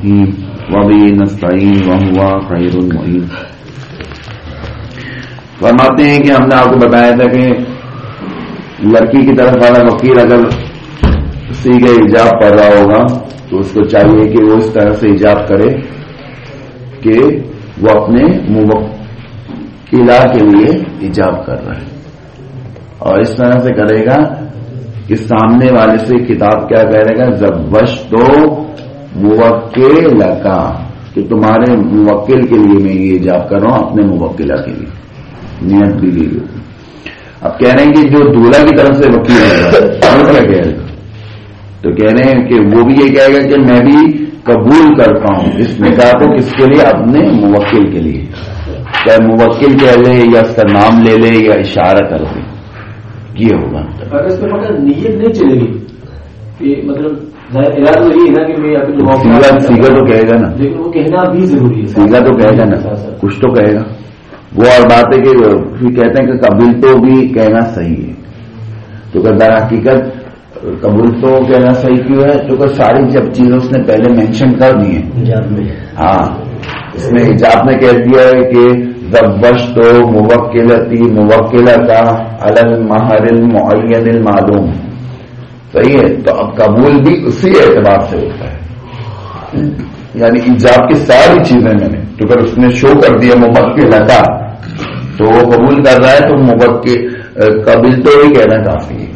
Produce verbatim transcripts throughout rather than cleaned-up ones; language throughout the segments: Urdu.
الرحیم وبہ نستعین وہو خیر المعین۔ فرماتے ہیں کہ ہم نے آپ کو بتایا تھا کہ لڑکی کی طرف والا وکیل اگر سیغہ ایجاب پڑھ رہا ہوگا تو اس کو چاہیے کہ وہ اس طرح سے ایجاب کرے کہ وہ اپنے موکلہ کے لیے ایجاب کر رہا ہے، اور اس طرح سے کرے گا کہ سامنے والے سے کتاب کیا کہے گا، زوجتو موکلکا، کہ تمہارے موکل کے لیے میں یہ ایجاب کر رہا ہوں، اپنے موکلہ کے لیے نیت بھی لی ہوگی۔ اب کہہ رہے ہیں کہ جو دولہا کی طرف سے وکیل ہے وہ کیا کہے گا، تو کہہ رہے ہیں کہ وہ بھی یہ کہے گا کہ میں بھی قبول کرتا ہوں اس نکاح کو، کس کے لیے، اپنے موکل کے لیے، چاہے موکل کہہ لے یا اس کا نام لے لے یا اشارہ کر دے، یہ ہوگا۔ اگر اس میں مگر نیت نہیں چلے گی کہ مطلب ارادہ تو یہ ہے نا کہ میں اپنے سیگا تو کہے گا نا، لیکن وہ کہنا بھی ضروری ہے، سیگا تو کہے گا نا، کچھ تو کہے گا وہ، اور بات ہے کہ پھر کہتے ہیں کہ قبول تو بھی کہنا صحیح ہے، تو کہ در حقیقت قبول تو کہنا صحیح کیوں ہے، کیونکہ ساری جب چیزیں اس نے پہلے مینشن کر دی ہیں، ہاں اس میں ایجاب میں کہہ دیا ہے کہ زوجتو موکلتی موکلہ کا علی المہر المعین المعلوم، صحیح ہے، تو اب قبول بھی اسی اعتبار سے ہوتا ہے، یعنی ایجاب کی ساری چیزیں میں نے تو اگر اس نے شو کر دیا موکلہ کا تو وہ قبول کر رہا ہے، تو موکل قبول تو بھی کہنا کافی ہے،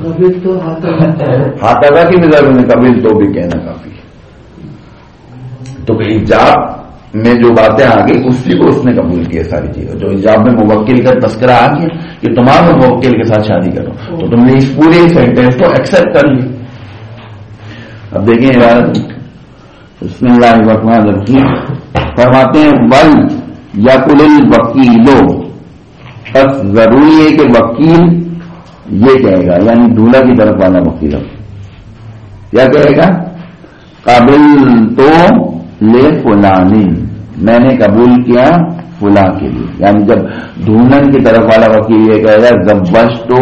ہاتھا کی مزاج میں قبول تو بھی کہنا کافی ہے، تو کہ ایجاب میں جو باتیں آ گئی اسی کو اس نے قبول کیا ساری چیزیں، جو ایجاب میں موکل کا تذکرہ آ گیا کہ تمام موکل کے ساتھ شادی کرو، تو تم نے اس پورے سینٹینس کو ایکسپٹ کر لی۔ اب دیکھیں عبارت بسم اللہ الرحمن الرحیم، فرماتے ہیں ول یقل الوکیلو، بس ضروری ہے کہ وکیل یہ کہے گا، یعنی دولہا کی طرف والا وکیل کیا کہے گا، قابل تو لے فلانی، میں نے قبول کیا فلاں کے لیے، یعنی جب دلہن کی طرف والا وکیل یہ کہے گا زوجتو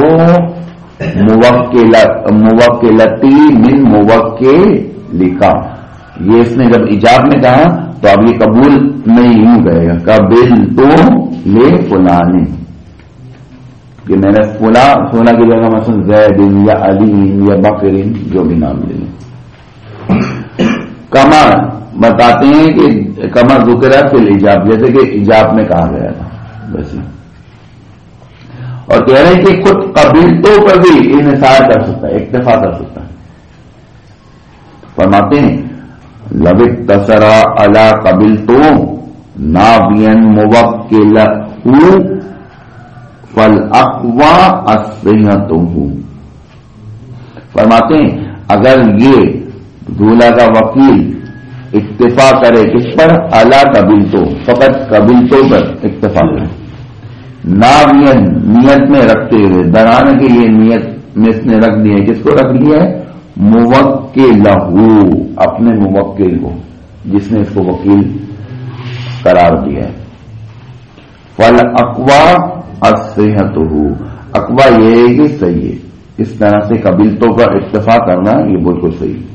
موکلتی من موکلکا، یہ اس نے جب ایجاب میں کہا تو اب یہ قبول میں یوں کہے گا قبل تو لے فلانی، کہ میں نے فلاں فلاں کی جگہ مثلا زید یا علی یا بکر جو بھی نام لے لیں۔ کما بتاتے ہیں کہ کما ذکر فی الایجاب، جیسے کہ ایجاب میں کہا گیا تھا ویسے، اور کہہ رہے ہیں کہ خود قبیلتوں پر بھی انحصار کر سکتا ہے، اکتفا کر سکتا ہے۔ فرماتے ہیں لو اقتصر علی قبیلتو نابین موکلہ فالاقوی الصحۃ، فرماتے ہیں اگر یہ دولہا کا وکیل اکتفا کرے کس پر، اعلی قبیلتو، فقط قبیلتوں پر اکتفا کرے، ناوین نیت میں رکھتے ہوئے، درانے کے لیے نیت میں اس نے رکھ دیا ہے، کس کو رکھ دیا ہے، موکلہ، اپنے موکل کو جس نے اس کو وکیل قرار دیا ہے، فالاقوی الصحۃ، اقوا یہ ہے کہ صحیح ہے، اس طرح سے قبیلتوں پر اکتفا کرنا یہ بالکل صحیح ہے۔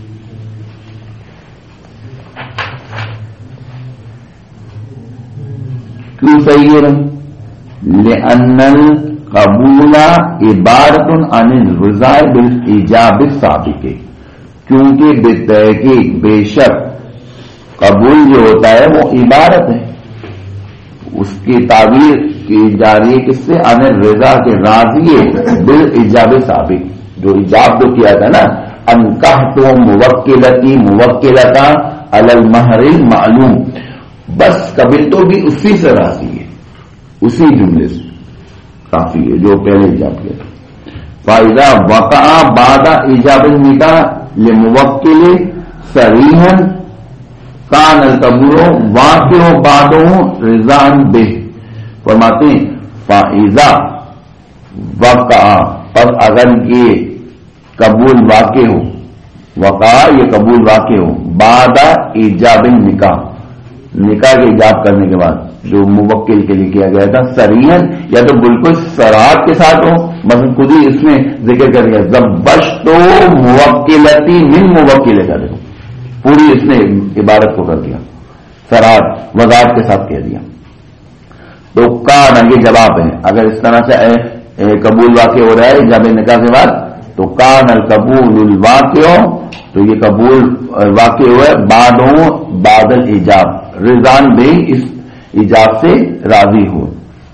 کیوں صحیح ہے؟ لأن القبول عبارت عن الرضا بالایجاب السابق، کیونکہ بالتحقیق بے شک قبول جو ہوتا ہے وہ عبارت ہے، اس کی تعبیر کی جا رہی ہے کس سے، عن الرضا کے راضی بالایجاب سابق، جو ایجاب جو کیا تھا نا، انکحت موکلتی موکلتا علی المہر المعلوم، بس قبل تو بھی اسی سے راضی ہے، اسی جملے سے کافی ہے جو پہلے ایجاب کیا تھا۔ فائدہ وقع بعد ایجاب النکاح لموکل صریحا کان القبول واقع بعد رضا بہ، فرماتے ہیں فائدہ وقع، اب اگر یہ قبول واقع ہو، وقع یہ قبول واقع ہو بعد ایجاب النکاح، نکاح کے ایجاب کرنے کے بعد جو موکل کے لیے کیا گیا تھا، سریحن یا تو بالکل سراحت کے ساتھ ہو، مثلا خود ہی اس میں ذکر کر دیا زوجتو موکلتی من موکلہ کا، دیکھو پوری اس نے عبارت کو کر دیا، سرات وضاحت کے ساتھ کہہ دیا. تو کان یہ جواب ہے. اگر اس طرح سے قبول واقع ہو رہا ہے جب نکاح کے بعد تو کان القبول الواقع، تو یہ قبول واقع ہوا ہے بعد بعد الایجاب، رضان بھی اس ایجاب سے راضی ہو،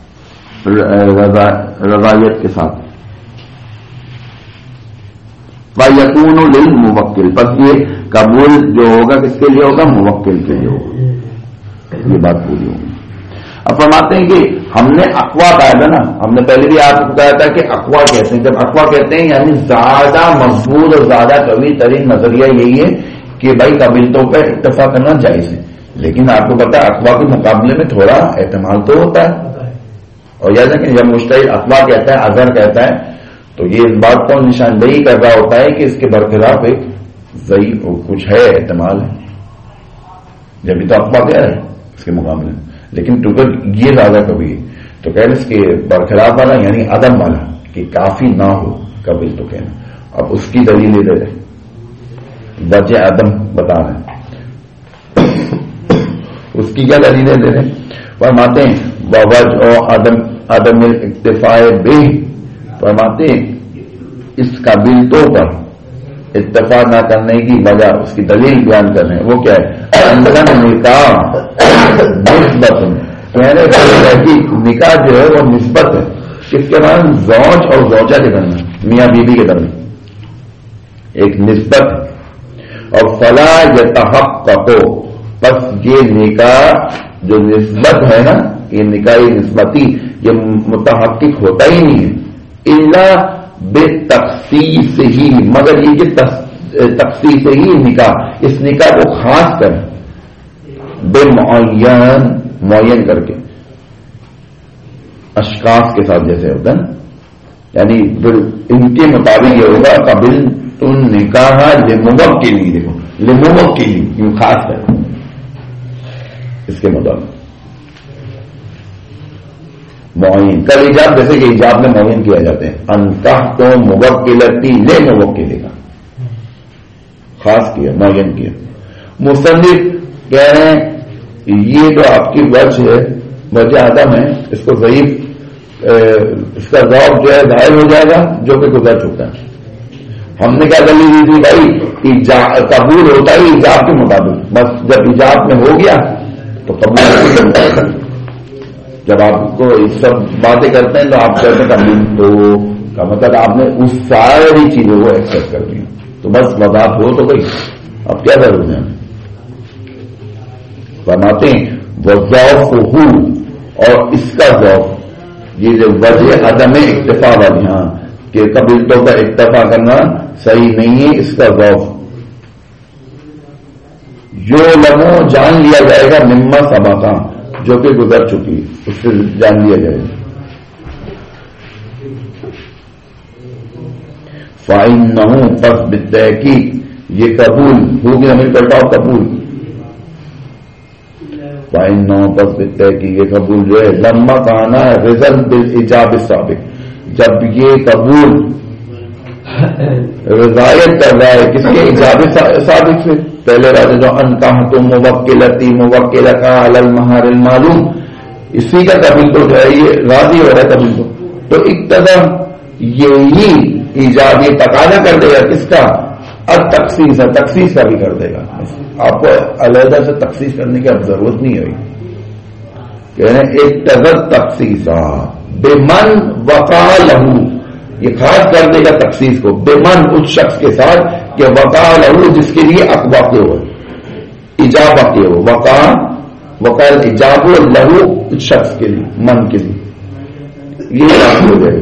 رضایت کے ساتھ. وَيَكُونُ لِلْمُوَكِّلِ، پس یہ قبول جو ہوگا کس کے لیے ہوگا؟ موکل کے لیے ہوگا. یہ بات پوری ہوگی. اب فرماتے ہیں کہ ہم نے اقوا کہا تھا نا، ہم نے پہلے بھی آپ کو کہا تھا کہ اقوا کہتے ہیں. جب اقوا کہتے ہیں یعنی زیادہ مضبوط اور زیادہ قوی ترین نظریہ یہی ہے کہ بھائی قبیلتوں پہ اتفاق کرنا جائز ہے. لیکن آپ کو پتا اقوا کے مقابلے میں تھوڑا احتمال تو ہوتا ہے. اور یاد ہے کہ جب مشتہر اقوا کہتا ہے، اظہر کہتا ہے، تو یہ اس بات کو نشاندہی کر رہا ہوتا ہے کہ اس کے برخلاف ایک ضعیف کچھ ہے، احتمال ہے. جبھی تو اقوا کہہ رہا ہے اس کے مقابلے میں، لیکن ٹوکر یہ زیادہ کبھی ہے تو کہہ رہے اس کے برخلاف والا یعنی عدم والا کہ کافی نہ ہو قبل تو کہنا. اب اس کی دلیلیں دے رہے، وجہ عدم بتا رہے ہیں. اس کی کیا دلیلیں دے رہے ہیں؟ فرماتے ہیں وجہ عدم عدم اکتفاء بہ، فرماتے ہیں اس قبیلتوں پر اتفاق نہ کرنے کی وجہ، اس کی دلیل بیان کر رہے ہیں. وہ کیا ہے؟ نکاح نسبت، کہنے کا کہ نکاح جو ہے وہ نسبت ہے. کس کے بعد؟ زوج اور زوجہ کے درمیان، میاں بیوی کے درمیان ایک نسبت ہے. اور فلا یتحقق، پس یہ نکاح جو نسبت ہے نا، یہ نکاح نسبتی یہ متحقق ہوتا ہی نہیں ہے الا بتخصیص ہی، مگر یہ کہ تخصیص ہی نکاح، اس نکاح کو خاص کر بے معین معین کر کے اشخاص کے ساتھ جیسے ہوتا ہے، یعنی ان کے مطابق یہ ہوگا قبل تم نکاح لموک کے لیے، دیکھو لموک کے لیے کیوں خاص کر اس کے مطابق معین کل ایجاب، جیسے کہ ایجاب میں معین کیا جاتے ہیں. انکاح تو موکلتی لے موکلے کا خاص کیا، معین کیا. مصنف کہہ رہے ہیں یہ جو آپ کی وجہ ہے وجہ عدم ہے، اس کو ضعیف اس کا ذوق جو ہے ظاہر ہو جائے گا جو کہ گزر چکا ہے. ہم نے کیا دلیل دی تھی بھائی قبول ہوتا ہی ایجاب کے مطابق، بس جب ایجاب میں ہو گیا تو قبول. جب آپ کو اس سب باتیں کرتے ہیں تو آپ کہتے ہیں قبول تو کا مطلب آپ نے اس ساری چیزوں کو ایکسپٹ کر دیا، تو بس وضاحت ہو تو گئی، اب کیا ضرورت ہے. فرماتے ہیں وہ ذوق ہو اور اس کا ذوق، یہ جو وجہ عدم اکتفا والی، ہاں کہ قبیلتوں کا اکتفا کرنا صحیح نہیں ہے، اس کا ذوق جو لمو جان لیا جائے گا مما سبقہ، جو کہ گزر چکی اس سے جان لیا جائے گا. فَإِنَّهُ پس بالتحقیق یہ قبول ہوگی، ہمیں کرتا ہو قبول. فَإِنَّهُ پس بالتحقیق یہ قبول جو ہے لما کانا رزل بالإجاب السابق، جب یہ قبول رضایت کر رہا ہے کس کے؟ ایجاب سابق سے. پہلے راجہ جو انکاح تم موکلتی موکلہ کا علی المہار المعلوم، اسی کا قبول تو جو ہے یہ راضی ہو رہا ہے قبول کو، تو اقتضا یہی ایجاب یہ تقاضا کر دے گا کس کا؟ اب تخصیص ہے، تخصیص کا بھی کر دے گا. آپ کو علیحدہ سے تخصیص کرنے کی اب ضرورت نہیں ہوئی. کہہ رہے ہیں اقتضا تخصیصا بمن وقع لہو، یہ خاص کر دے گا تخصیص کو بمن اس شخص کے ساتھ کہ وقع لہو جس کے لیے واقع ہو، ایجاب واقع ہو. وقع وقع ایجاب لہو اس شخص کے لیے، من کے لیے یہ واقع ہو جائے گا.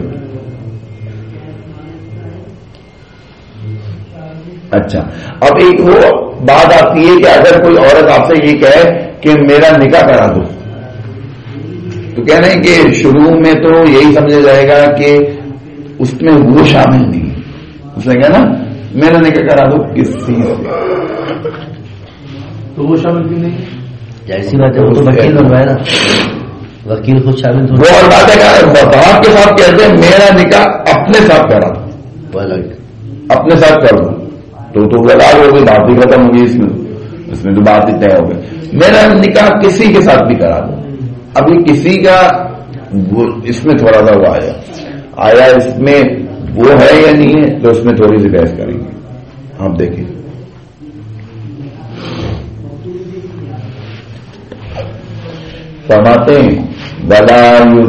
اچھا اب ایک وہ بات آتی ہے کہ اگر کوئی عورت آپ سے یہ کہے کہ میرا نکاح کرا دو، تو کہہ رہے ہیں کہ شروع میں تو یہی سمجھا جائے گا کہ اس میں وہ شامل نہیں. اس نے کہا نا میرا نکاح کرا دو کس چیز سے، تو وہ شامل کیوں نہیں؟ ایسی بات ہے، وہ تو وکیل بنوایا نا، وکیل خود شامل وہ اور بات ہے. باپ کے ساتھ کہتے ہیں میرا نکاح اپنے ساتھ کرا دو، اپنے ساتھ کر دو تو تو غلط ہو گئی، بات بھی ختم ہوگی اس میں. اس میں تو بات ہی طے ہو گئی. میرا نکاح کسی کے ساتھ بھی کرا دو. ابھی کسی کا اس میں تھوڑا سا وہ آیا آیا اس میں وہ ہے یا نہیں ہے تو اس میں تھوڑی سی بحث کریں گے. آپ دیکھیں فرماتے ہیں ولا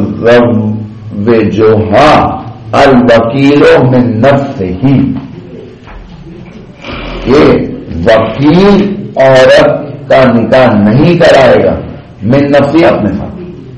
یزوجھا الوکیل من نفسہ، کہ وکیل عورت کا نکاح نہیں کرائے گا من نفسی اپنے ساتھ،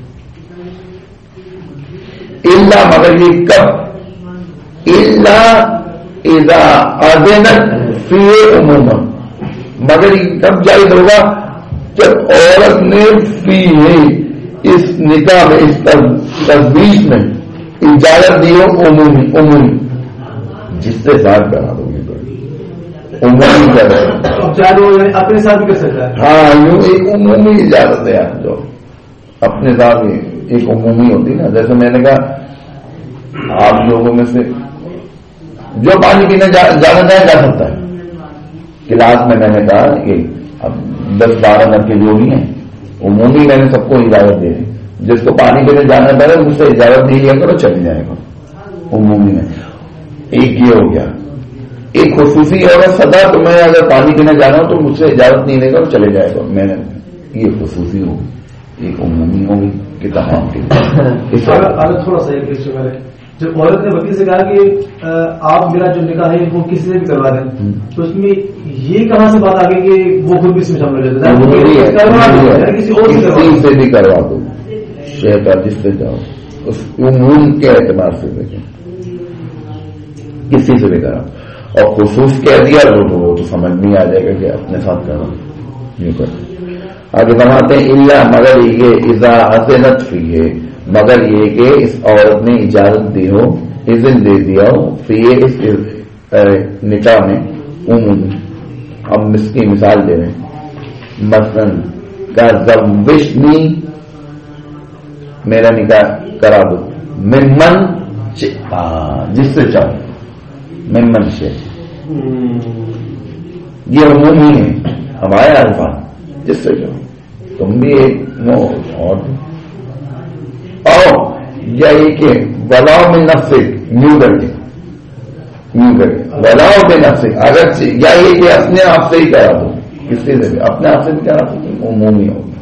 الا مگر یہ کب، الا اذا اذنت فی عموما، مگر یہ کب جائز ہوگا جب عورت نے فی اس نکاح میں اس تجویز میں اجازت دی ہو عمومی عمومی جس سے ساتھ کرا دو گے عمومی کرے اپنے ساتھ بھی کر سکتا ہے. ہاں یوں ایک عمومی اجازت ہے جو اپنے ساتھ ایک عمومی ہوتی نا. جیسے میں نے کہا آپ لوگوں میں سے جو پانی پینے جانا چاہے جا سکتا ہے. کلاس میں میں نے کہا کہ اب دس بارہ لڑکے جو بھی ہیں عمومی میں نے سب کو اجازت دے دی. جس کو پانی پینے جانا پڑے مجھ سے اجازت نہیں لیا کرو چلی جائے گا عمومی میں. ایک یہ ہو گیا. ایک خصوصی ہے سدا تو میں اگر پانی پینے جانا ہوں تو مجھ سے اجازت نہیں لے گا چلے جائے گا. میں نے یہ خصوصی ہوگی ایک عمومی ہوگی کہ تمام کے تھوڑا سا جب عورت نے وکیل سے کہا کہ آپ میرا جو نکاح ہے وہ کسی سے بھی کروا دیں تو اس میں یہ کہاں سے بات آ گئی کہ وہ خود بھی اس میں شامل ہو جاتا ہے کسی اور سے بھی کروا دو شہر کا جس سے جاؤ اس عموم کے اعتبار سے دیکھیں کسی سے بھی کرا اور خصوص کہہ دیا وہ تو وہ تو سمجھ نہیں آ جائے گا کہ اپنے ساتھ کرو یوں کر. آگے فرماتے ہیں الا مگر یہ اذا اذنت فی ہے مگر یہ کہ اس عورت نے اجازت دی ہو اذن دے دیا ہو فی اس نکاح میں عموم. ہم اس کی مثال دے رہے ہیں مثلا کا زوجنی میرا نکاح کرا دو ممن جس سے چاہو ممن سے یہ عمومی ہے ہمارے الفاظ جس سے چاہو تم بھی ایک نو اور اور یا یہ کہ ولاؤ میں نفس یوں کر کے یوں کر کے ولاؤ میں نفس اگر یا یہ کہ اپنے آپ سے ہی کرا دو کسی سے بھی اپنے آپ سے بھی کرا دو عمومی ہوگی.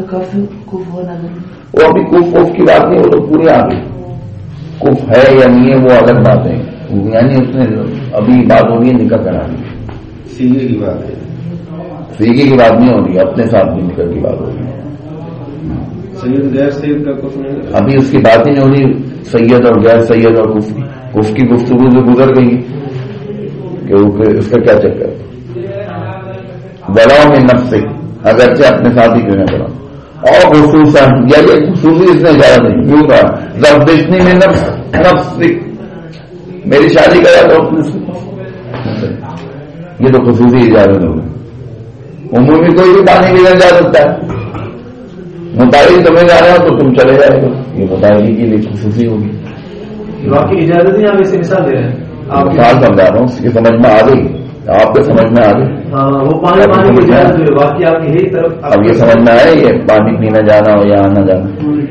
وہ ابھی کف کف کی بات نہیں وہ تو پوری آ گئی. کف ہے یا نہیں ہے وہ الگ بات ہے یعنی اس نے ابھی بات ہو رہی ہے نکاح کرا دی سیگے کی بات ہے سیگے کی بات نہیں ہو رہی اپنے ساتھ بھی نکاح کی بات ہو رہی ہے. سید غیر سید کا کچھ نہیں ابھی اس کی بات ہی نہیں ہو رہی سید اور غیر سید اور کف کی کف کی گفتگو سے گزر گئی کہ اس کا کیا چکر بلاؤ میں نفس اگرچہ اپنے ساتھ ہی کیوں نہ کرا اور خصوصاً یا یہ خصوصی اس نے اجازت نہیں کیوں کہا زبدشنی میں نفس نفس میری شادی کرا تو یہ تو خصوصی اجازت ہوگی. عمومی کوئی بھی پانی پینے جا سکتا ہے متعلق تمہیں جا رہا ہو تو تم چلے جائے گا یہ متعلق کے لیے خصوصی ہوگی. آپ کی اجازت نہیں آپ اسے مثال دے رہے ہیں آپ مثال سمجھا رہا ہوں اس کی سمجھ میں آ گئی آپ کے سمجھ میں آ گئی وہ پانی پانی کی اجازت باقی آپ کی طرف اب یہ سمجھ میں آئے یہ پانی پینے جانا ہو یا آنا جانا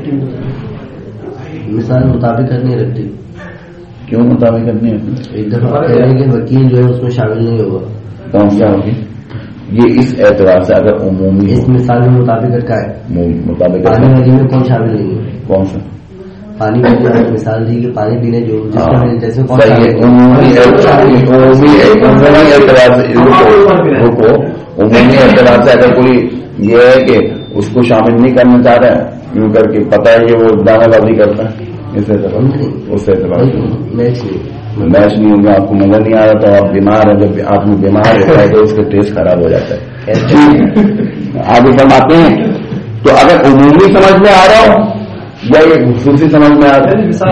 مثال مطابق نہیں رکھتی کیوں مطابق کرنی ہے ایک دفعہ کہہ رہے ہیں کہ وکیل جو ہے اس میں شامل نہیں ہوگا کون سا ہوگی یہ اس اعتبار سے اگر عمومی اس مثال میں مطابق کا ہے مطابق پانی ندی میں کون شامل نہیں ہے کون سا پانی پینے مثال دی کہ پانی پینے جو جیسے عمومی اعتبار سے رکو عمومی اعتبار سے اگر کوئی یہ ہے کہ اس کو شامل نہیں کرنا چاہ رہا ہے یوں کر کے پتا ہے کہ وہ دانا بازی کرتا ہے اس اعتبار اس اعتبار سے میچ نہیں ہوگا آپ کو مزہ نہیں آ رہا تو آپ بیمار ہیں جب آدمی بیمار ہوتا ہے تو اس کا ٹیسٹ خراب ہو جاتا ہے. آگے فرماتے ہیں تو اگر عمومی سمجھ میں آ رہا ہو یا یہ خصوصی سمجھ میں آ رہا ہے مثال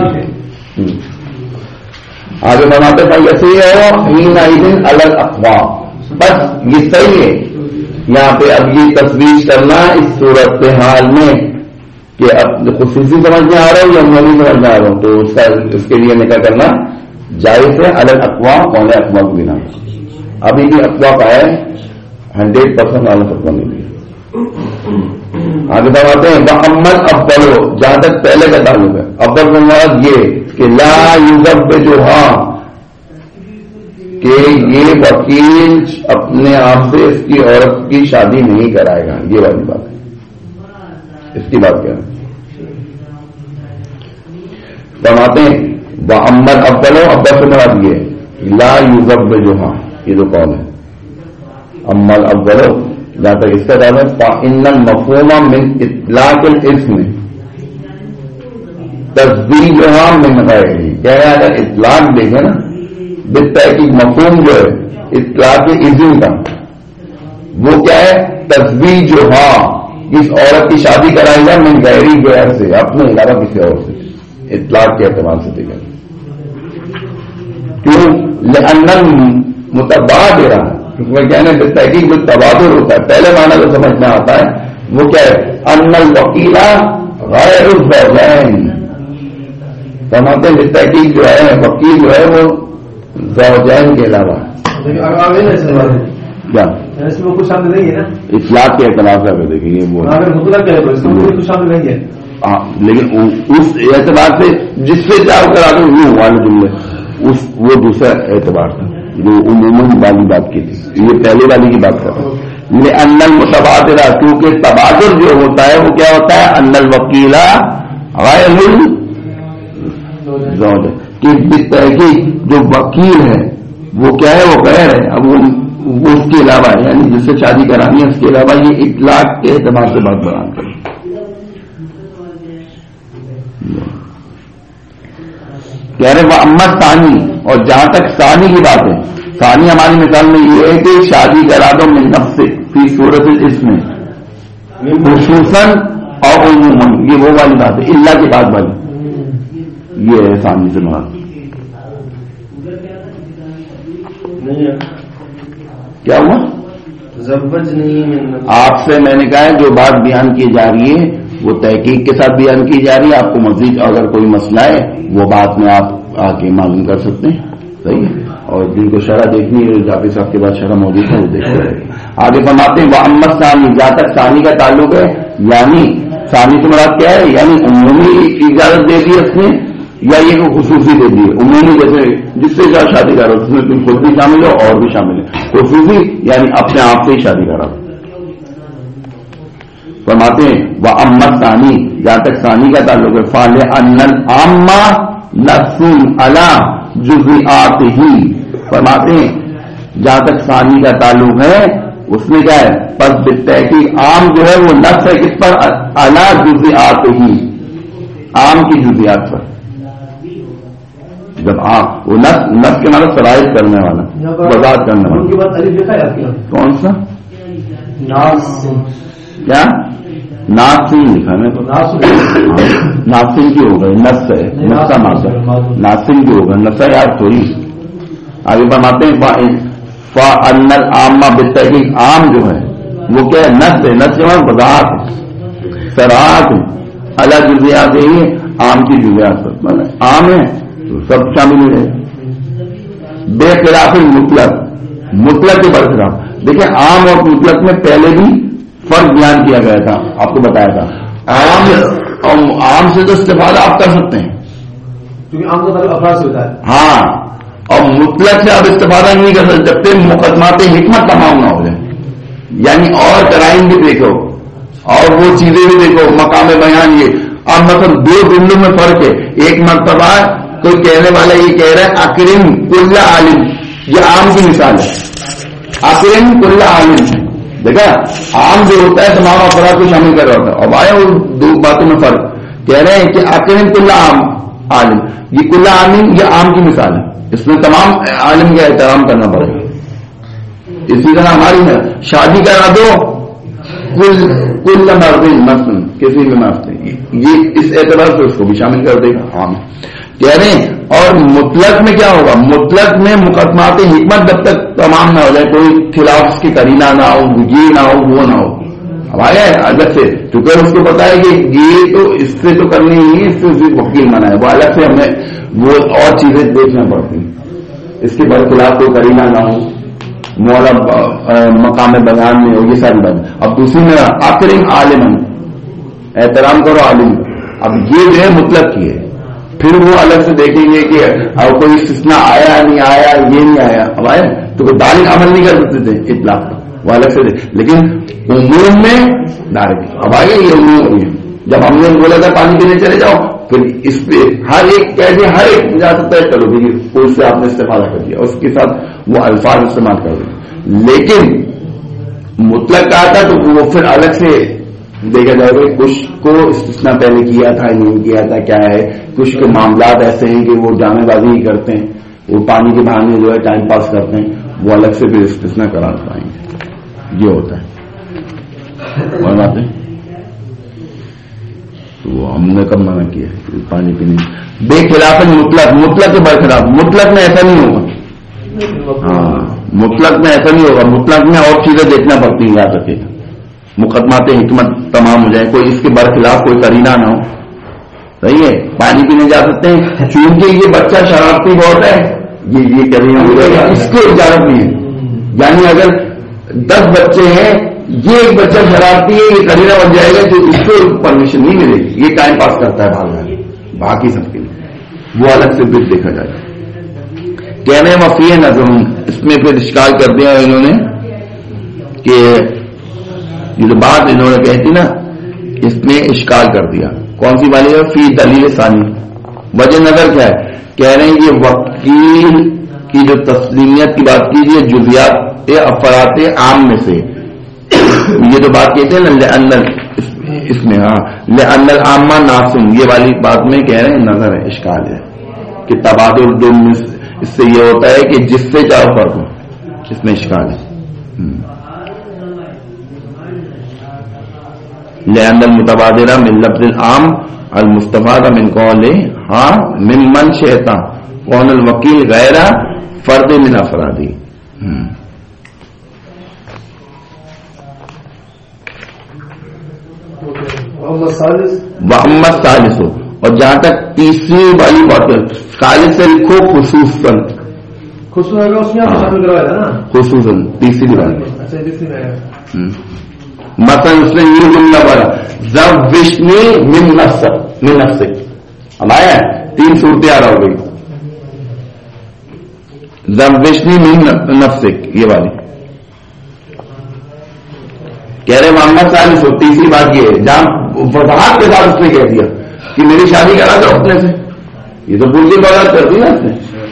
آگے فرماتے ہیں ایسے ہی ہے الگ اقوام بس یہ صحیح ہے یہاں پہ اب یہ تصویر کرنا اس صورت حال میں کہ اب خصوصی سمجھ میں آ رہا ہوں یا عمومی سمجھ میں آ رہا ہوں تو اس کا اس کے لیے نکاح کرنا جائز ہے الگ اقوام قول اقوام کے بنا. ابھی بھی اقوا کا ہے ہنڈریڈ پرسینٹ والا فتوا نہیں دیا. آگے بتاتے ہیں محمد افضل ہو, جہاں تک پہلے کا تعلق ہے. افضل کا مراد یہ کہ لا یوزب جو ہاں کہ یہ وکیل اپنے آپ سے اس کی عورت کی شادی نہیں کرائے گا. یہ والی بات ہے. اس کی بات کیا ہے فرماتے ہیں محمد افضل ہو. افضل سے مراد یہ لا یوزب جو ہاں, یہ جو قول ہے امل افضل ہو, جہاں تک اس کا تعلق ان المفہوم من اطلاق الاسم تزویجھا من غیرہ. کیا ہے اگر اطلاق دیکھیں نا بالتحقیق مفہوم جو ہے اطلاق اسم کا وہ کیا ہے تزویجھا, اس عورت کی شادی کرائی جائے من غیری غیر سے, اپنے علاوہ کسی اور سے. اطلاق کے اعتبار سے دیکھا کیوں لأن المتبادر کیونکہ کہنے سے تحقیق میں تبادر ہوتا ہے. پہلے معنی جو سمجھ میں آتا ہے وہ کیا ہے ان الوکیلا غیر الزوجین. سمجھتے ہیں تحقیق جو ہے وکیل جو ہے وہ زوجین کے علاوہ کیا اس میں کچھ شامل نہیں ہے نا اطلاق کے اعتبار سے اگر دیکھیں گے وہ اگر مطلق ہے تو اس میں کچھ شامل نہیں ہے. ہاں لیکن اس اعتبار سے جس سے چار کرا دوں وہ والے جملے اس وہ دوسرا اعتبار تھا جو عموماً والی بات کی تھی. یہ پہلے والی کی بات کر رہا ہوں. یہ ان المتبادرہ کیونکہ تبادر جو ہوتا ہے وہ کیا ہوتا ہے ان الوکیلا غیر الزوج کہ بالتحقیق جو وکیل ہے وہ کیا ہے وہ غیر ہے. اب وہ اس کے علاوہ یعنی جس سے شادی کرانی ہے اس کے علاوہ یہ اطلاق کے اعتبار سے بات بیان کریں. کہہ رہے وہ امت ثانی, اور جہاں تک ثانی کی بات ہے ثانی ہماری مثال میں یہ ہے کہ شادی کرا دو من نفس فی صورت الاسم خصوصاً اور عموماً, یہ وہ والی بات ہے اللہ کے بعد والی. یہ ہے ثانی سے مراد. کیا ہوا زوج نہیں. آپ سے میں نے کہا ہے جو بات بیان کی جا رہی ہے وہ تحقیق کے ساتھ بیان کی جا رہی ہے. آپ کو مزید اگر کوئی مسئلہ ہے وہ بات میں آپ آ کے معلوم کر سکتے ہیں. صحیح ہے. اور جن کو شرح دیکھنی ہے جافی صاحب کے بعد شرح موجود ہے وہ دیکھتے رہے. آگے فرماتے ہیں وہ امت ثانی, جہاں تک ثانی کا تعلق ہے یعنی ثانی سے مراد کیا ہے یعنی عمومی اجازت دے دی اس نے یا یہ کو خصوصی دے دی. عمومی جیسے جس سے جا شادی کرو اس میں تم خود بھی شامل ہو اور بھی شامل ہے. خصوصی یعنی اپنے آپ سے ہی شادی کرا. فرماتے ہیں وہ امت ثانی, جہاں تک ثانی کا تعلق ہے فال ان العامہ نفس علی جزئیاتہ. فرماتے ہیں جہاں تک ثانی کا تعلق ہے اس میں کیا ہے پس بالتحقیق عام جو ہے وہ نفس ہے کس پر علی جزئیاتہ, عام کی جزئیات پر. جب عام وہ نفس نفس کے معنی شرائط کرنے والا وضاحت کرنے والا. کون سا کیا ناسن لکھا ہے تو ناسن کی ہوگا نس ہے نسا ماسا ناسن کی ہوگا نسا یار تھوڑی. آگے فرماتے ہیں فا ان العامہ بالتحقیق عام جو ہے وہ کیا ہے نس ہے. نس کے بعد وضاحت ہے سراحت ہے. الگ جزیات ہے عام کی جزیات پر عام ہے تو سب شامل ہو جائے. بے خلاف مطلق, مطلق کے برخلاف. دیکھیں عام اور مطلق میں پہلے بھی فرق بیان کیا گیا تھا, آپ کو بتایا تھا. عام عام سے تو استفادہ آپ کر سکتے ہیں کیونکہ عام کا افراد سے ہوتا ہے. ہاں, اور مطلق سے آپ استفادہ نہیں کر سکتے جب تک مقدمات حکمت تمام نہ ہو جائے. یعنی اور کرائم بھی دیکھو اور وہ چیزیں بھی دیکھو مقام بیان. یہ اب مطلب دو جملوں میں فرق ہے. ایک مرتبہ کوئی کہنے والا یہ کہہ رہا ہے اکرم کل عالم, یہ عام کی مثال ہے. اکرم کل عالم دیکھا عام جو ہوتا ہے تمام افراد کو شامل کر رہا ہوتا ہے. اب آیا وہ دو باتوں میں فرق. کہہ رہے ہیں کہ اکرم کل عام عالم, یہ کل عالم یہ عام کی مثال ہے. اس میں تمام عالم کا احترام کرنا پڑے گا. اسی طرح ہماری ہے شادی کرا دو کل کل مرد مثلا کسی بھی مرد سے, یہ اس اعتبار سے اس کو بھی شامل کر دے گا عام. کہہ رہے ہیں اور مطلق میں کیا ہوگا, مطلق میں مقدمات حکمت جب تک تمام نہ ہو جائے, کوئی خلاف اس کی کرینہ نہ ہو, یہ نہ ہو وہ نہ ہو. اب آیا ہے الگ سے چونکہ اس کو پتا ہے کہ یہ تو اس سے تو کرنی ہی ہے, اس سے وکیل منع ہے, وہ الگ سے ہمیں وہ اور چیزیں دیکھنا پڑتی ہیں. اس کے برخلاف کوئی کرینہ نہ ہو, مولا مقام بیان میں ہو، یہ ساری بات. اب دوسری میں اکرم عالمن، احترام کرو عالم. اب یہ جو ہے مطلق کی ہے. پھر وہ الگ سے دیکھیں گے کہ اب کوئی استثناء آیا نہیں آیا، یہ نہیں آیا. اب آیا تو کوئی دال عمل نہیں کر سکتے تھے اطلاق کا، وہ الگ سے دیکھ. لیکن عموم میں ڈائریکٹ اب آئے یہ عموم ہوئی. جب ہم نے بولا تھا پانی پینے چلے جاؤ، پھر اس پہ ہر ایک کیسے ہر ایک جا سکتا ہے، چلو دیکھیے کوئی سے آپ نے استفادہ کر دیا، اس کے ساتھ وہ الفاظ استعمال کر دیں. لیکن مطلق کہا تھا تو وہ پھر الگ سے دیکھا جائے گا کچھ کو استثناء پہلے کیا تھا نہیں کیا تھا کیا ہے. کچھ کے معاملات ایسے ہیں کہ وہ ڈرامے بازی ہی کرتے ہیں، وہ پانی کے بہانے جو ہے ٹائم پاس کرتے ہیں، وہ الگ سے پھر استثناء کرا پائیں گے. یہ ہوتا ہے اور باتیں تو ہم نے کب منع کیا ہے پانی پینے بے خلاف مطلق. مطلق کے برخلاف، مطلق میں ایسا نہیں ہوگا. ہاں مطلق میں ایسا نہیں ہوگا. مطلق میں اور چیزیں دیکھنا پڑتی ہیں یاد رکھے گا. مقدمات حکمت تمام ہو جائیں، کوئی اس کے برخلاف کوئی کرینہ نہ ہو. صحیح ہے، پانی پینے جا سکتے ہیں. چونکہ یہ بچہ شرارتی بہت ہے، یہ یہ کرینہ ہو جائے گا، اس کو اجازت نہیں ہے. یعنی اگر دس بچے ہیں، یہ ایک بچہ شرارتی ہے، یہ کرینہ بن جائے گا تو اس کو پرمیشن نہیں ملے گی. یہ ٹائم پاس کرتا ہے بھاگ بھاگ، باقی سب کے لیے وہ الگ سے پھر دیکھا جائے گا. کہنے وفی نظم، اس میں پھر اشکال کر دیا انہوں نے کہ یہ جو بات انہوں نے کہتی نا، اس میں اشکال کر دیا. کون سی والی ہے؟ فی دلیل ثانی. وجہ نظر کیا ہے؟ کہہ رہے ہیں یہ وکیل کی جو تسلیمیت کی بات کیجیے جزیات افراد عام میں سے، یہ جو بات کہتے ہیں نا لأن اس میں، ہاں لأن العامہ ناسم، یہ والی بات میں کہہ رہے ہیں نظر ہے، اشکال ہے کہ تبادل جو اس سے یہ ہوتا ہے کہ جس سے چاہو فرق ہو، اس میں اشکال ہے. لأن المتبادرہ من لفظ العام المستفاد من قول ہاں من من شیطا کون الوکیل غیر فرد من افرادی. محمد ثالث ہو. اور جہاں تک تیسری والی بات ہے خالص سے لکھو خصوصاً، خصوصاً تیسری والی. مثلا اس نے یہ جملہ پڑھا زوجنی من نفسک، من نفسک. اب آیا تین صورتیں آ رہا ہو گئی. زوجنی من نفسک یہ والی کہہ رہے محمد ثالث ہو. تیسری بات یہ ہے جہاں وضاحت کے ساتھ اس نے کہہ دیا کہ میری شادی کرا دو اپنے سے، یہ تو بلدی بغیر کر دی نا اس نے.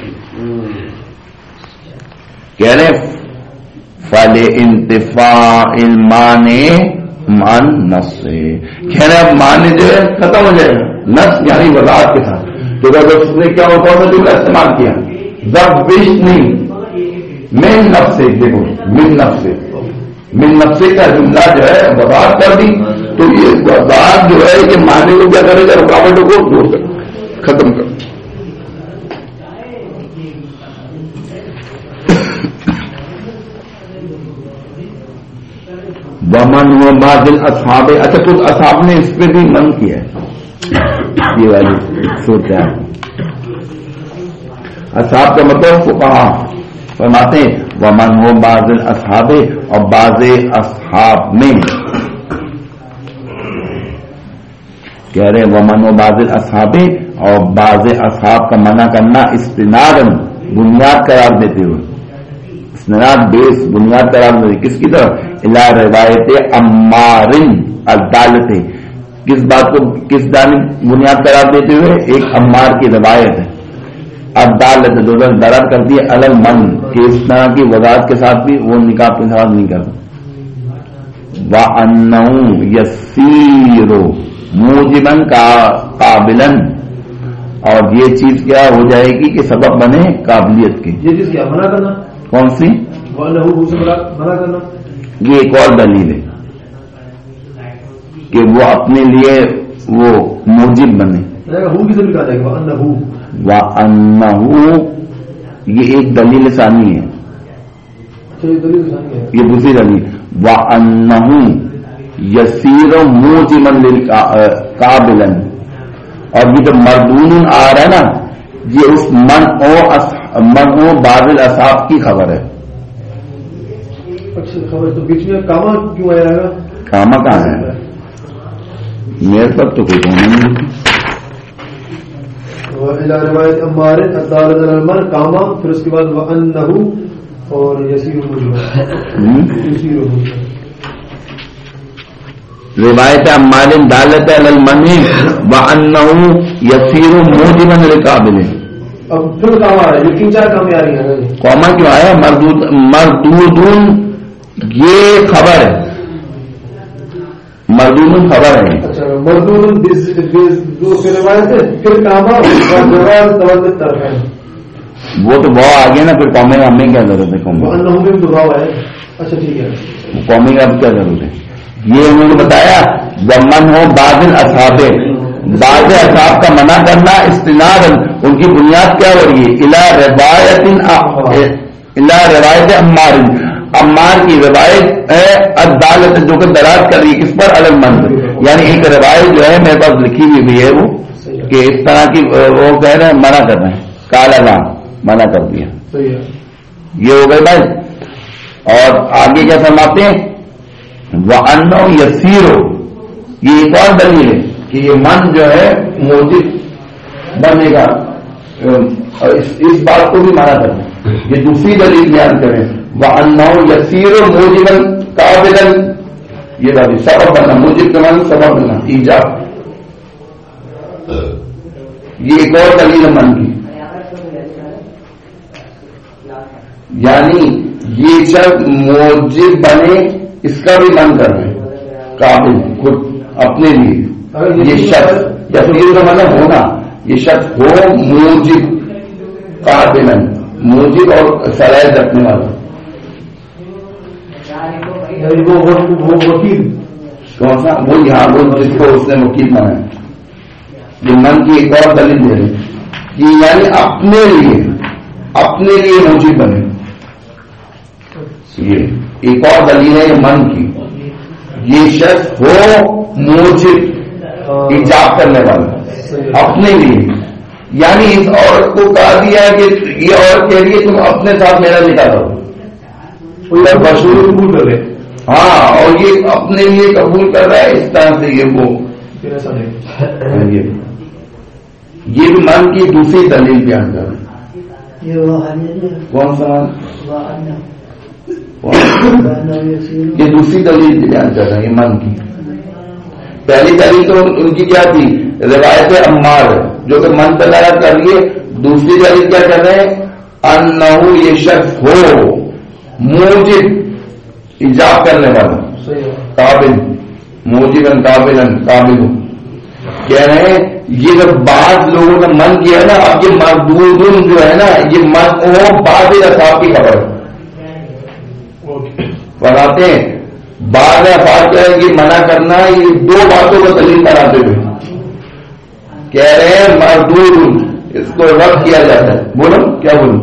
کہہ رہے فل انتفاع المان مان نس سے، کہہ رہے اب مان جو ہے ختم ہو جائے گا، نس یعنی وضاحت کے ساتھ. تو اس نے کیا کون سا جملہ استعمال کیا؟ زوجنی من نفسک. دیکھو من نفسک، من نفسک کا جملہ جو ہے وضاحت کر دی. تو یہ وضاحت جو ہے کہ معنی کو کیا کرے گا؟ رکاوٹوں کو دور کر ختم کر. ومن و بادل اصحاب، اچھا کچھ اصحاب نے اس پہ بھی من کیا ہے، یہ والی سوچا ہے. اصحاب کا مطلب فقہا فرماتے ہیں ومن و بادل اصحاب، اور بعض اصحاب میں کہہ رہے ومن و بادل اصحاب، اور بعض اصحاب کا منع کرنا استنادن بنیاد قرار دیتے ہوئے، استناد بیس بنیاد قرار دیتے کس کی طرف؟ الا روایت عمارن الدالت، کس بات کو کس جانب بنیاد قرار دیتے ہوئے؟ ایک عمار کی روایت ہے الدالت جو درد کر دی الل من کہ اس طرح کی وضاحت کے ساتھ بھی وہ نکاح کے ساتھ نہیں کرتا. وَأَنَّهُ يَسِيرُ مُوجِبًا قَابِلًا، اور یہ چیز کیا ہو جائے گی کہ سبب بنے قابلیت کی. یہ چیز کیا منع کرنا؟ کون سی؟ منع کرنا. یہ ایک اور دلیل ہے کہ وہ اپنے لیے وہ موجب بنے. وَأَنَّهُ یہ ایک دلیل ثانی ہے، یہ دوسری دلیل. وَأَنَّهُ يَسِيرُ مُوجِبًا لِلْقَابِلًا، اور یہ جو مردون آ رہا ہے نا یہ اس من او من او بعض الاصحاب کی خبر ہے. اچھا خبر تو بیچ میں کاما کیوں آیا گا؟ کاما کہاں ہے میرے پر تو کوئی کام نہیں. روایت عمار عدالت المر کاما پھر اس کے بعد وَأَنَّهُ اور یسیر یسیر روایت عمار دالت المنی وَأَنَّهُ یسیر موجبا للقابل. اب پھر کام آ رہا ہے یہ تین چار کام آ رہی ہیں. قوما کیوں آیا مردود مردودون یہ خبر ہے مردودون خبر ہے. اچھا مردود دوسری روایت ہے پھر کام جواب تولد طرف ہے وہ تو بہت آگے نا پھر قومی کا ہمیں کیا ضرورت ہے قومی میں تو بھاؤ ہے. اچھا ٹھیک ہے قومی کا اب کیا ضرورت ہے یہ انہوں نے بتایا جب من ہو بادل اصحاب بعض اصحاب کا منع کرنا استناد ان کی بنیاد کیا ہو رہی ہے الا روایت الا روایت عمار عمار کی روایت ہے عدالت جو کہ دراز کر رہی ہے کس پر المند یعنی ایک روایت جو ہے میرے پاس لکھی ہوئی بھی ہے وہ کہ اس طرح کی وہ کہہ رہے ہیں منع کر رہے ہیں کالا نام منع کر دیا یہ ہو گئے بھائی. اور آگے کیا فرماتے ہیں وَأَنَّهُ يَسِيرُ یہ ایک اور دلیل ہے کہ یہ من جو ہے موجب بنے گا اس, اس بات کو بھی منع کریں. یہ دوسری دلیل بیان کریں وَأَنَّهُ يَسِيرُ مُوجِبًا قَابِلًا یہ دلیل سبب بننا موجب کے معنی سبب بننا ایجاب یہ ایک اور دلیل ہے من کی یعنی یہ شخص موجب بنے اس کا بھی من کر رہے قابل خود اپنے لیے یہ شخص یا پھر یہ مطلب ہونا یہ شخص ہو موجب قابل موجب اور صلاحیت رکھنے والا وکیل کون سا وہ یہاں وہ جس کو اس نے وکیل بنایا یہ من کی ایک اور دلیل دے رہے کہ یعنی اپنے لیے اپنے لیے موجب بنے یہ ایک اور دلیل ہے یہ من کی یہ شخص ہو موجب ایجاب کرنے والا اپنے لیے یعنی اس عورت کو کہا دیا کہ یہ عورت کہہ رہی ہے تم اپنے ساتھ میرا نکاح کرو بشور قبول کر رہے ہاں اور یہ اپنے لیے قبول کر رہا ہے اس طرح سے یہ وہ یہ بھی من کی دوسری دلیل بیان کر رہے کون سا یہ دوسری دلیل بیان کر رہے ہیں من کی. پہلی دلیل تو ان کی کیا تھی روایت عمار جو کہ من تلایا کر لیے. دوسری دلیل کیا کر رہے ہیں انہو یہ شخص ہو موجب ایجاب کرنے والا قابل موجبا قابلا قابل کہہ رہے ہیں یہ جب بعض لوگوں نے من کیا ہے نا اب یہ مردود جو ہے نا یہ من وہ بعض اصحاب کی خبر ہے بناتے ہیں بعض افعال کیا ہے کہ منع کرنا یہ دو باتوں کو دلیل بناتے ہوئے کہہ رہے ہیں مردود اس کو رد کیا جاتا ہے. بولو کیا بولوں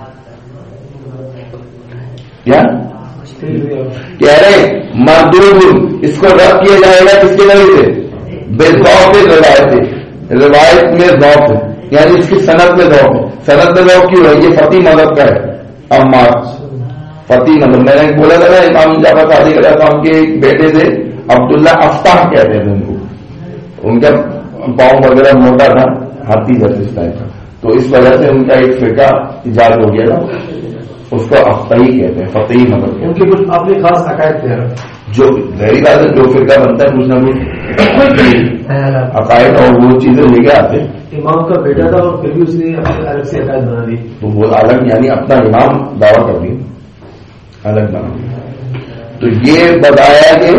کیا کہہ رہے ہیں مردود اس کو رد کیا جائے گا کس کے وجہ سے بے ذوق روایت روایت میں ذوق ہے یعنی اس کی صنعت میں ذوق ہے. صنعت میں ذوق کیوں ہے یہ فتح مذہب کا ہے عمار فتح مطلب میں نے بولا تھا نا امام جعفر صادق علیہ السلام کے ایک بیٹے تھے عبداللہ افطاح کہتے تھے ان کو ان کا پاؤں وغیرہ موٹا تھا ہاتھی جیسے ٹائپ کا تو اس وجہ سے ان کا ایک فرقہ ایجاد ہو گیا نا اس کو افطاحی کہتے ہیں فتحی مطلب ان کے کچھ اپنے خاص عقائد تھے جو ظاہری بات ہے جو فرقہ بنتا ہے کچھ نہ کچھ عقائد اور وہ چیزیں لے کے آتے امام کا بیٹا تھا اور پھر بھی اس نے الگ سے عقائد بنا دی تو وہ الگ یعنی اپنا امام دعویٰ کر دی الگ بنا تو یہ بتایا کہ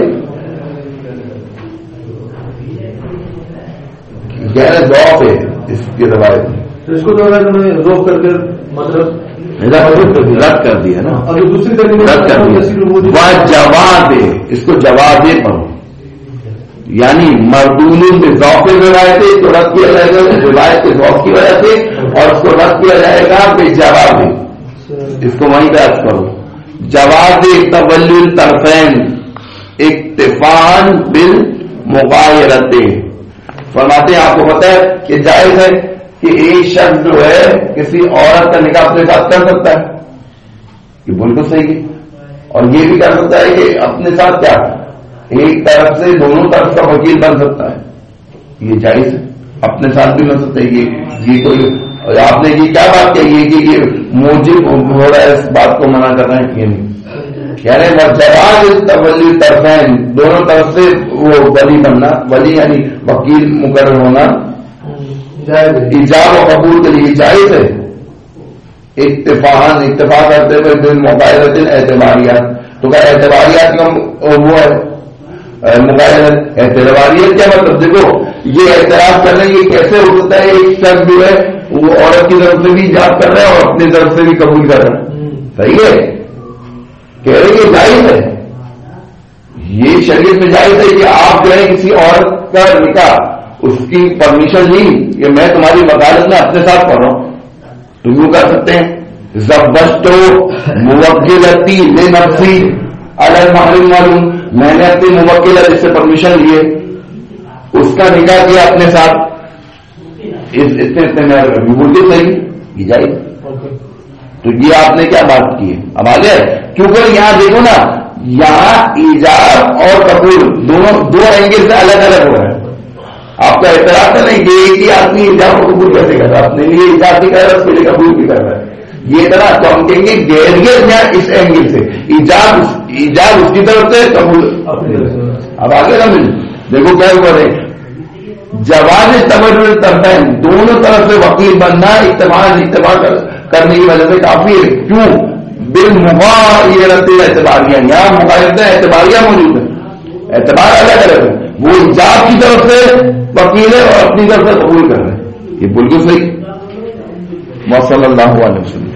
گہرے ذوق ہے اس کی روایت تو اس کو تو انہوں نے ذوق کر کر مطلب رد کر دیا نا اور دوسری طریقے رد کر دیا جواب ہے اس کو جواب دے پڑھو یعنی مردود میں ذوق روایت ہے اس کو رد کیا جائے گا روایت کے ذوق کی وجہ سے اور اس کو رد کیا جائے گا بے جواب ہے اس کو وہیں پہ رد کرو. جواز تولي الطرفین اکتفان بالمغایرت فرماتے ہیں آپ کو پتہ ہے کہ جائز ہے کہ ایک شخص جو ہے کسی عورت کا نکاح اپنے ساتھ کر سکتا ہے یہ بالکل صحیح ہے اور یہ بھی کر سکتا ہے کہ اپنے ساتھ کیا ایک طرف سے دونوں طرف کا وکیل بن سکتا ہے, یہ جائز ہے. اپنے ساتھ بھی بن سکتا ہے. یہ یہ کوئی آپ نے یہ کیا بات کہی ہے کہ یہ موجب ہو رہا ہے, اس بات کو منع کر رہے ہیں, یہ نہیں. یعنی جواز تولی طرفین, دونوں طرف سے وہ ولی بننا, ولی یعنی وکیل مقرر ہونا ایجاب و قبول کے لیے جائز ہے. اتفاق اتفاق کرتے ہوئے دن مقاعدت اعتباریات, تو کیا اعتباریات کا وہ ہے مقاعدت. اعتباریت کیا مطلب, دیکھو یہ اعتراض کرنا یہ کیسے ہو سکتا ہے, ایک شخص جو ہے وہ عورت کی طرف سے بھی ایجاب کر رہا ہے اور اپنی طرف سے بھی قبول کر رہا ہے, صحیح ہے, کہہ رہے یہ جائز ہے, یہ شریعت میں جائز ہے کہ آپ جو ہے کسی عورت کا نکاح اس کی پرمیشن لی کہ میں تمہاری وکالت میں اپنے ساتھ پڑھ رہا ہوں, تم یوں کر سکتے ہیں. زبشتو موکلتی لنفسی علی المحرم معلوم, میں نے اپنی موکلہ جس سے پرمیشن لیے اس کا نکاح کیا اپنے ساتھ, اس اتنے میں بالکل صحیح, یہ جائے. تو یہ آپ نے کیا بات کی ہے اب آگے, کیونکہ یہاں دیکھو نا, یہاں ایجاب اور قبول دونوں دو اینگل سے الگ الگ ہو رہے ہیں. آپ کا اعتراض ہے نہیں کہ ایک ہی آدمی ایجاب کو قبول کیسے کر رہا ہے, اپنے لیے ایجاب بھی کر رہا ہے, اس کے لیے قبول بھی کر رہا ہے. یہ اعتراض تو ہم کہیں گے گیریت یا اس اینگل سے, ایجاب ایجاب اس کی طرف سے, قبول اپنی طرف سے. اب آگے سمجھ دیکھو کیا ہوا ہے, جواز تبرر طرفین, دونوں طرف سے وکیل بننا اتفاق اتفاق کرنے کی وجہ سے کافی ہے. کیوں؟ بالمغایرۃ الاعتباریہ, یہاں مغایرۃ اعتباریہ موجود ہے, اعتبار الگ الگ ہے. وہ ایجاب کی طرف سے وکیل ہے اور اپنی طرف سے قبول کر رہے ہیں, یہ بالکل صحیح. صلی اللہ علیہ وسلم.